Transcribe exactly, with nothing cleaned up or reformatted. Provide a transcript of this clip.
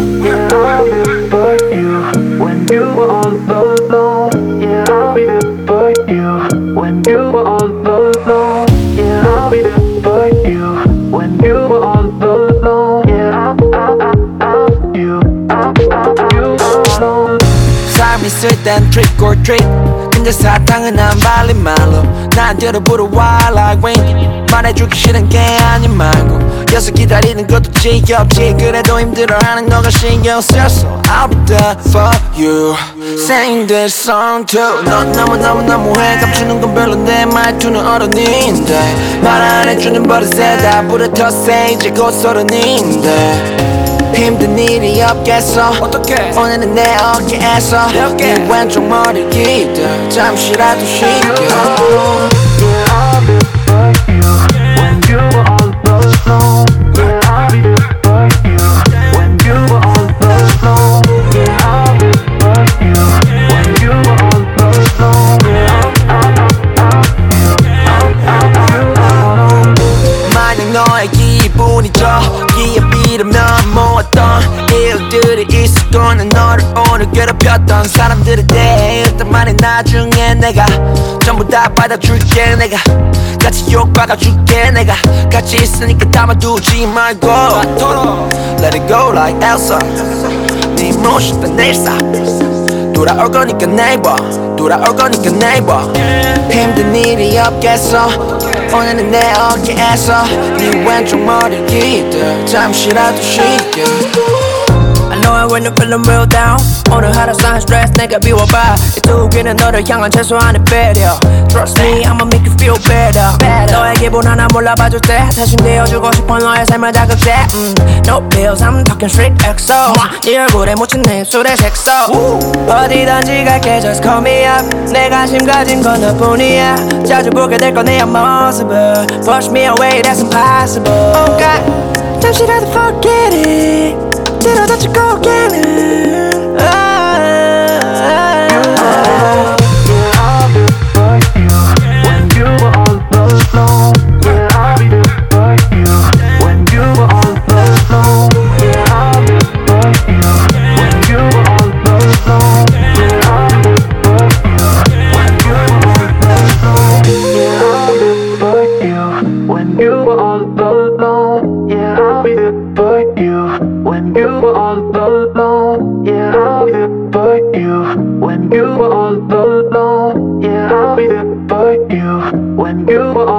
Yeah, I'll be there for you when you were all alone. Yeah, I'll be there for you when you were all alone. Yeah, I'll be there for you when you were all alone. Yeah, I'll, I'll, I'll, I'll, you, I'll, I'll, you alone. 삶이 있을 땐 trick or treat. 근데 사탕은 안 발린 말로 나한테로 불어와 like rain. 말해주기 싫은 게 아닌 말고 여기서 기다리는 것도 지겹지. 그래도 힘들어하는 너가 신경 써서 I'll be there for you. Sing this song too. 넌 너무너무너무해. 감추는 건 별론데 말투는 어른인데 말 안 해주는 버릇에 다 부르터세. 이제 곧 서른인데 힘든 일이 없겠어. 어떡해 오늘은 내 어깨에서 네 왼쪽 머리 기대 잠시라도 쉴게. Yeah, I'll be there for you when you were all alone. Yeah, I'll be there for you when you were all alone. Yeah, I'll be there for you when you were all alone. Yeah, I'll, I'll, I'll, I'll, you alone. 만약 너의 기분이죠 기에 비르면 모았던 일들이 있을 거는 너를 오늘 괴롭혔던 사람들에 대해 일단 말해. 나중에 내가 전부 다 받아줄게. 내가 같이 욕박아줄게. 내가 같이 있으니까 담아두지 말고 Let it go like Elsa. 네 모습 다 내일사 돌아올 거니까 네이버 돌아올 거니까 네이버. 힘든 일이 없겠어. 오늘은 내 어깨에서 네 왼쪽 머리 기대 잠시라도 쉴게. I know it when you're feeling real down. 오늘 하루 쌓인 스트레스 내가 비워봐. 이두기는 너를 향한 최소한의 배려. Trust me, I'ma make you feel better. 너의 기분 하나 몰라봐줄 때 대신 되어주고 싶어 너의 삶을 자극해. mm. No pills, I'm talking straight 엑소. 네 얼굴에 묻힌 내 입술의 색소. 어디든지 갈게, just call me up. 내 관심 가진 건 너뿐이야. 자주 보게 될 건 내 옆모습을. Push me away, that's impossible. Oh God, 잠시라도 forget it. 들어다칠 고개는 Yeah, I'll be there for you when you were all alone. Yeah, I'll be there for you when you were all alone. Yeah, I'll be there for you when you were all alone. Yeah, I'll be there for you when you were all alone. Yeah, I'll be there for you when you were all alone. Yeah, I'll be there for you when you were all alone. Yeah, I'll be there for you when you were all alone. Yeah, I'll be there for you when you were all